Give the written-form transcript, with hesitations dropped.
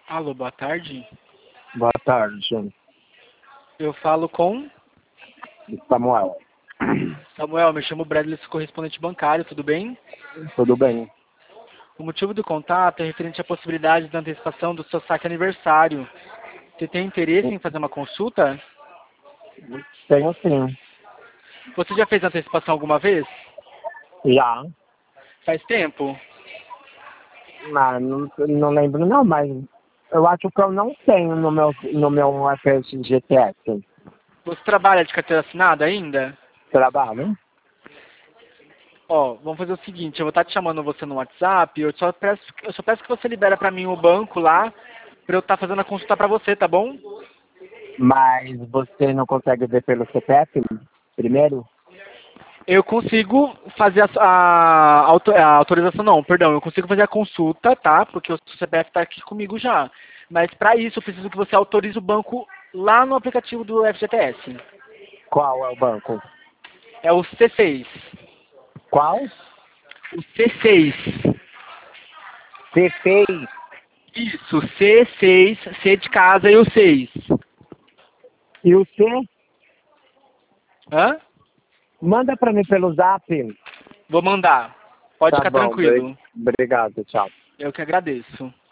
Alô, boa tarde. Boa tarde, Eu falo com Samuel. Samuel, me chamo Bradley, sou correspondente bancário, tudo bem? Tudo bem? O motivo do contato é referente à possibilidade da antecipação do seu saque aniversário. Você tem interesse em fazer uma consulta? Tenho sim. Você já fez antecipação alguma vez? Já? Faz tempo? Não lembro não, mas eu acho que eu não tenho no meu FGTS. Você trabalha de carteira assinada ainda? Trabalho? Ó, vamos fazer o seguinte, eu vou estar te chamando você no WhatsApp, eu só peço que você libera pra mim o banco lá, pra eu estar fazendo a consulta pra você, tá bom? Mas você não consegue ver pelo CPF primeiro? Eu consigo fazer a autorização, não, perdão, eu consigo fazer a consulta, tá? Porque o seu CPF está aqui comigo já. Mas para isso eu preciso que você autorize o banco lá no aplicativo do FGTS. Qual é o banco? É o C6. Qual? O C6. C6. Isso, C6, C de casa e o 6. E o C? Hã? Manda pra mim pelo Zap. Vou mandar. Pode Tá ficar bom, tranquilo. obrigado, tchau. Eu que agradeço.